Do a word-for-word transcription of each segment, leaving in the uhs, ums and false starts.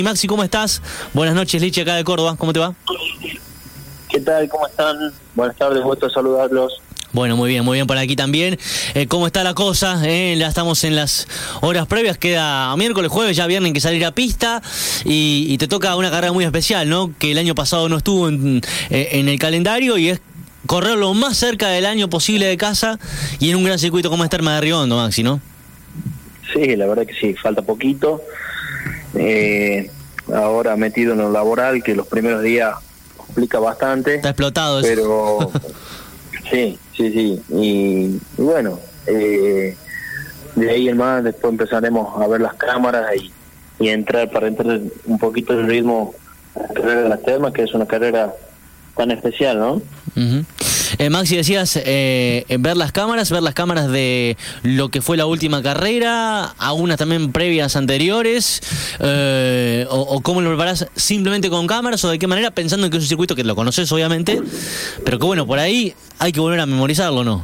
Maxi, ¿cómo estás? Buenas noches, Lichi, acá de Córdoba, ¿cómo te va? ¿Qué tal? ¿Cómo están? Buenas tardes, gusto saludarlos. Bueno, muy bien, muy bien por aquí también. Eh, ¿Cómo está la cosa? Eh, ya estamos en las horas previas, queda miércoles, jueves, ya viernes que salir a pista y, y te toca una carrera muy especial, ¿no? Que el año pasado no estuvo en, en el calendario y es correr lo más cerca del año posible de casa y en un gran circuito como es Termas de Río Hondo, Maxi, ¿no? Sí, la verdad que sí, falta poquito. Eh, ahora metido en lo laboral, que los primeros días complica bastante. Está explotado eso. Pero sí, sí, sí. Y, y bueno, eh, de ahí en más después empezaremos a ver las cámaras y, y entrar para entrar un poquito en el ritmo de la carrera de las Termas, que es una carrera tan especial, ¿no? Uh-huh. Eh, Maxi, decías eh, ver las cámaras, ver las cámaras de lo que fue la última carrera, algunas también previas anteriores, eh, o, o cómo lo preparás, simplemente con cámaras o de qué manera, pensando en que es un circuito que lo conoces obviamente, pero que bueno, por ahí hay que volver a memorizarlo, ¿no?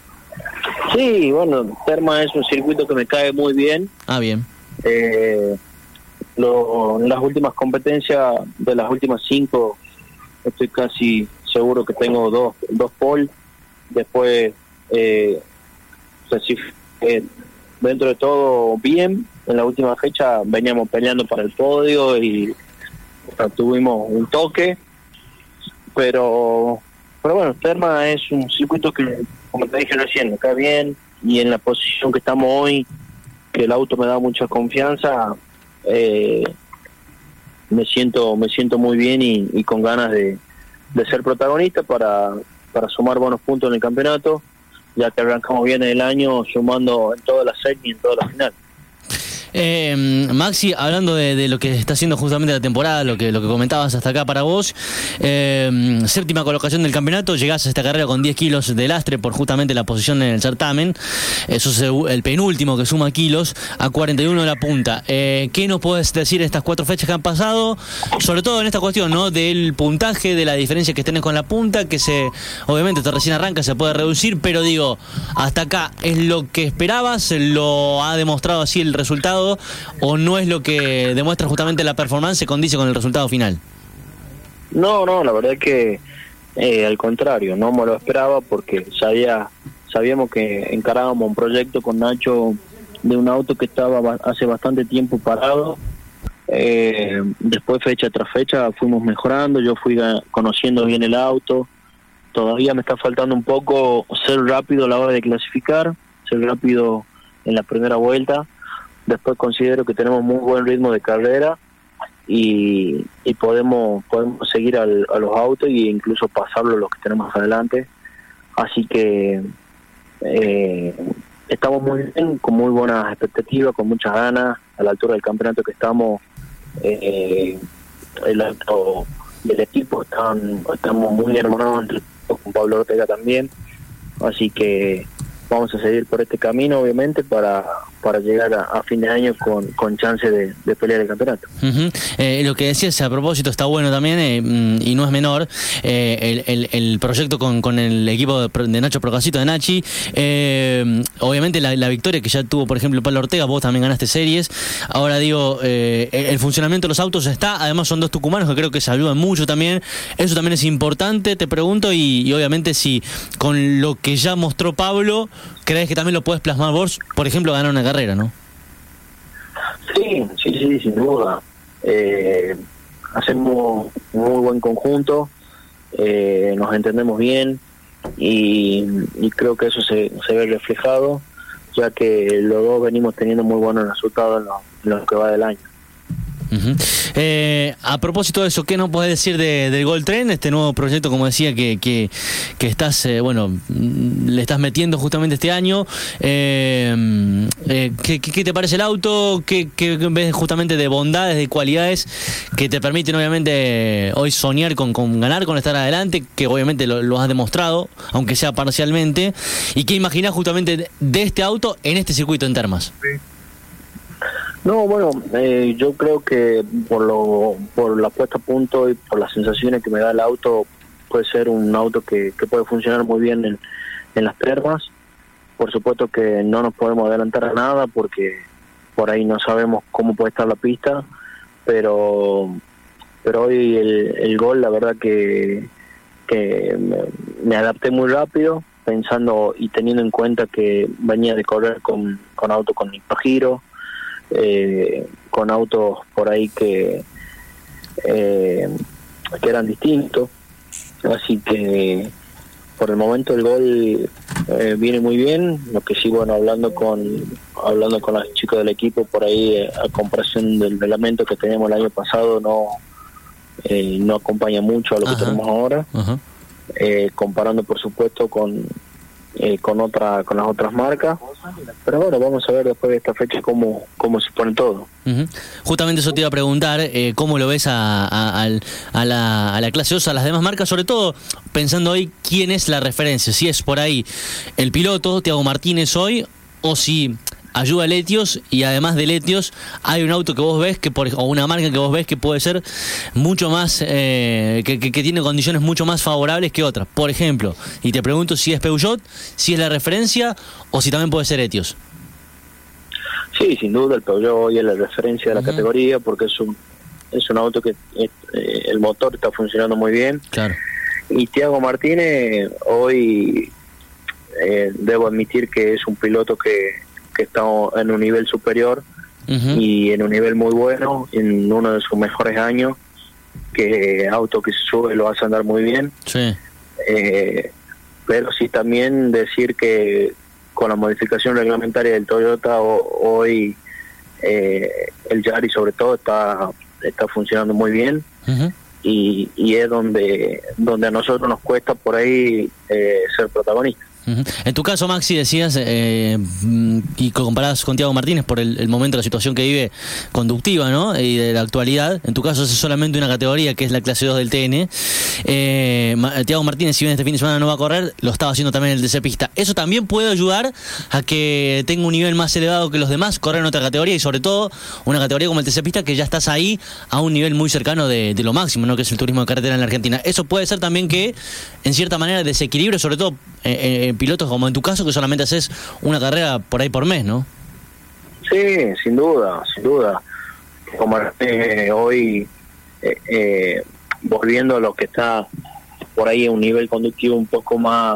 Sí, bueno, Terma es un circuito que me cae muy bien. Ah, bien. Eh, lo, en las últimas competencias, de las últimas cinco, estoy casi seguro que tengo dos dos pole. Después, eh, o sea, sí, eh, dentro de todo bien. En la última fecha veníamos peleando para el podio y o sea, tuvimos un toque. Pero, pero bueno, Terma es un circuito que, como te dije recién, me cae bien. Y en la posición que estamos hoy, que el auto me da mucha confianza, eh, me siento me siento muy bien y, y con ganas de, de ser protagonista para, para sumar buenos puntos en el campeonato, ya que arrancamos bien el año sumando en todas las series y en todas las finales. Eh, Maxi, hablando de, de lo que está haciendo justamente la temporada, lo que lo que comentabas hasta acá para vos, eh, séptima colocación del campeonato, llegás a esta carrera con diez kilos de lastre por justamente la posición en el certamen, eso es el penúltimo que suma kilos, a cuarenta y uno de la punta. Eh, ¿Qué nos puedes decir de estas cuatro fechas que han pasado? Sobre todo en esta cuestión, ¿no? Del puntaje, de la diferencia que tenés con la punta, que se, obviamente, te recién arranca, se puede reducir, pero digo, hasta acá, ¿es lo que esperabas? ¿Lo ha demostrado así el resultado? ¿O no es lo que demuestra justamente la performance, se condice con el resultado final? No, no, la verdad es que eh, al contrario, no me lo esperaba porque sabía sabíamos que encarábamos un proyecto con Nacho de un auto que estaba hace bastante tiempo parado. Eh, después, fecha tras fecha, fuimos mejorando, yo fui conociendo bien el auto. Todavía me está faltando un poco ser rápido a la hora de clasificar, ser rápido en la primera vuelta. Después considero que tenemos muy buen ritmo de carrera y, y podemos podemos seguir al, a los autos e incluso pasarlo los que tenemos adelante. Así que eh, estamos muy bien, con muy buenas expectativas, con muchas ganas. A la altura del campeonato que estamos, eh, el auto del equipo están, estamos muy hermanados entre todos, con Pablo Ortega también. Así que vamos a seguir por este camino, obviamente, para para llegar a, a fin de año con, con chance de, de pelear el campeonato. Uh-huh. Eh, lo que decías a propósito está bueno también, eh, y no es menor, eh, el, el, el proyecto con, con el equipo de, de Nacho Procasito, de Nachi. Eh, obviamente la, la victoria que ya tuvo, por ejemplo, Pablo Ortega, vos también ganaste series. Ahora digo, eh, el funcionamiento de los autos está, además son dos tucumanos que creo que se ayudan mucho también. Eso también es importante, te pregunto, y, y obviamente si con lo que ya mostró Pablo, ¿crees que también lo puedes plasmar vos, por ejemplo, ganar una carrera? Carrera, ¿no? Sí, sí, sí, sin duda. Eh, hacemos un muy buen conjunto, eh, nos entendemos bien y, y creo que eso se, se ve reflejado, ya que los dos venimos teniendo muy buenos resultados en lo, en lo que va del año. Uh-huh. Eh, a propósito de eso, ¿qué nos podés decir de, del Gold Trend, este nuevo proyecto, como decía, que, que, que estás, eh, bueno, le estás metiendo justamente este año? Eh, eh, ¿qué, qué te parece el auto? ¿Qué, qué ves justamente de bondades, de cualidades que te permiten obviamente hoy soñar con, con ganar, con estar adelante, que obviamente lo, lo has demostrado, aunque sea parcialmente? ¿Y qué imaginás justamente de este auto en este circuito en Termas? Sí. No, bueno, eh, yo creo que por lo por la puesta a punto y por las sensaciones que me da el auto, puede ser un auto que, que puede funcionar muy bien en, en las Termas. Por supuesto que no nos podemos adelantar a nada porque por ahí no sabemos cómo puede estar la pista, pero pero hoy el, el gol, la verdad que, que me, me adapté muy rápido, pensando y teniendo en cuenta que venía de correr con, con autos con microgiro, eh, con autos por ahí que, eh, que eran distintos, así que por el momento el gol eh, viene muy bien. Lo que sí, bueno, hablando con hablando con los chicos del equipo por ahí, eh, a comparación del reglamento que teníamos el año pasado, no eh, no acompaña mucho a lo Ajá. que tenemos ahora, eh, comparando por supuesto con eh, con otra con las otras marcas, pero bueno, vamos a ver después de esta fecha cómo cómo se pone todo. Uh-huh. Justamente eso te iba a preguntar, eh, ¿cómo lo ves a, a, a, la, a la clase dos, a las demás marcas? Sobre todo pensando hoy quién es la referencia, si es por ahí el piloto, Thiago Martínez hoy, o si ayuda a Letios, y además de Letios hay un auto que vos ves que por, o una marca que vos ves que puede ser mucho más eh, que, que, que tiene condiciones mucho más favorables que otras, por ejemplo, y te pregunto si es Peugeot, si es la referencia o si también puede ser Letios. Sí, sin duda el Peugeot hoy es la referencia de la uh-huh. categoría, porque es un es un auto que eh, el motor está funcionando muy bien. Claro. Y Thiago Martínez hoy eh, debo admitir que es un piloto que que está en un nivel superior uh-huh. y en un nivel muy bueno, en uno de sus mejores años, que auto que se sube lo hace andar muy bien. Sí. Eh, pero sí también decir que con la modificación reglamentaria del Toyota o, hoy eh, el Yaris sobre todo está está funcionando muy bien uh-huh. y, y es donde donde a nosotros nos cuesta por ahí eh, ser protagonistas. Uh-huh. En tu caso, Maxi, decías eh, y comparás con Thiago Martínez por el, el momento, la situación que vive conductiva, ¿no? Y de la actualidad. En tu caso es solamente una categoría que es la clase dos del T N. eh, Thiago Martínez, si bien este fin de semana no va a correr, lo estaba haciendo también en el T C Pista. Eso también puede ayudar a que tenga un nivel más elevado que los demás, correr en otra categoría, y sobre todo una categoría como el T C Pista, que ya estás ahí a un nivel muy cercano de, de lo máximo, ¿no? Que es el turismo de carretera en la Argentina. Eso puede ser también que en cierta manera desequilibre, sobre todo eh, eh, pilotos como en tu caso, que solamente haces una carrera por ahí por mes, ¿no? Sí, sin duda, sin duda. Como eh, hoy, eh, eh, volviendo a lo que está por ahí en un nivel conductivo un poco más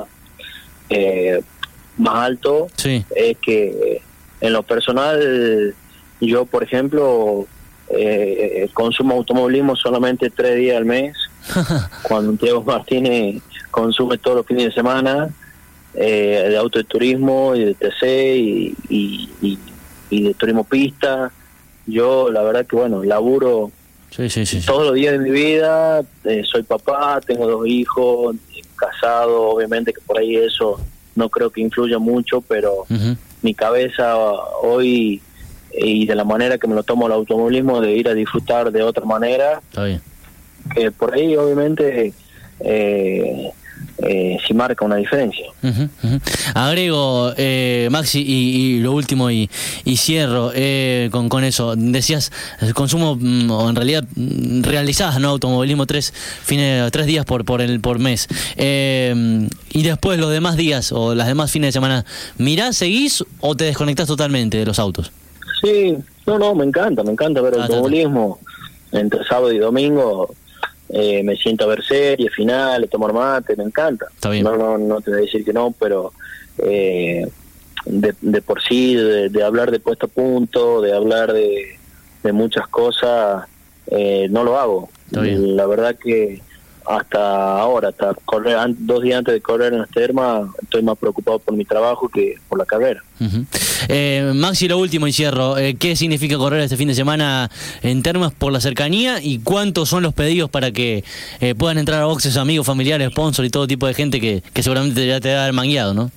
eh, más alto, sí. Es que en lo personal, yo, por ejemplo, eh, consumo automovilismo solamente tres días al mes, cuando Thiago Martínez consume todos los fines de semana, eh, de auto de turismo y de T C y, y, y, y de turismo pista. Yo la verdad que bueno, laburo sí, sí, sí, todos sí. los días de mi vida, eh, soy papá, tengo dos hijos, eh, casado, obviamente que por ahí eso no creo que influya mucho, pero uh-huh. mi cabeza hoy y de la manera que me lo tomo el automovilismo, de ir a disfrutar de otra manera, está bien. Que por ahí obviamente eh, eh, sí marca una diferencia. Uh-huh, uh-huh. Agrego, eh, Maxi, y, y lo último y, y cierro eh, con, con eso. Decías, el consumo, o en realidad realizás, ¿no? Automovilismo tres fines, tres días por por el por mes. Eh, y después los demás días o las demás fines de semana, ¿mirás, seguís o te desconectás totalmente de los autos? Sí, no, no, me encanta, me encanta ver ah, automovilismo. Entre sábado y domingo eh, me siento a ver series, finales, tomar mate, me encanta. Está bien. No, no, no te voy a decir que no, pero eh, de, de por sí, de, de hablar de puesto a punto, de hablar de, de muchas cosas, eh, no lo hago. Está bien. La verdad que hasta ahora, hasta correr dos días antes de correr en las termas, estoy más preocupado por mi trabajo que por la carrera. Uh-huh. eh, Maxi, lo último y cierro, eh, ¿qué significa correr este fin de semana en termas por la cercanía y cuántos son los pedidos para que eh, puedan entrar a boxes amigos, familiares, sponsors y todo tipo de gente que, que seguramente ya te va a haber mangueado, ¿no?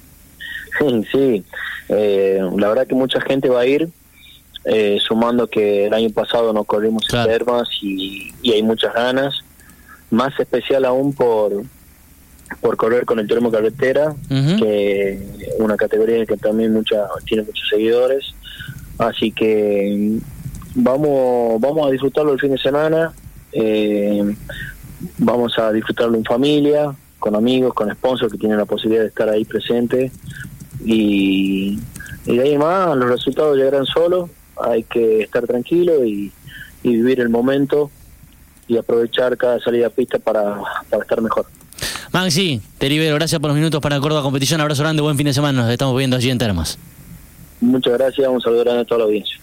Sí, sí. Eh, la verdad que mucha gente va a ir, eh, sumando que el año pasado no corrimos claro. en termas y, y hay muchas ganas. Más especial aún por por correr con el turismo carretera, uh-huh. que una categoría que también mucha tiene muchos seguidores, así que vamos vamos a disfrutarlo el fin de semana, eh, vamos a disfrutarlo en familia, con amigos, con sponsors que tienen la posibilidad de estar ahí presentes, y, y de ahí más los resultados llegarán solos, hay que estar tranquilo y y vivir el momento y aprovechar cada salida a pista para, para estar mejor. Maxi, te libero, gracias por los minutos para Córdoba Competición, abrazo grande, buen fin de semana, nos estamos viendo allí en Termas. Muchas gracias, un saludo grande a toda la audiencia.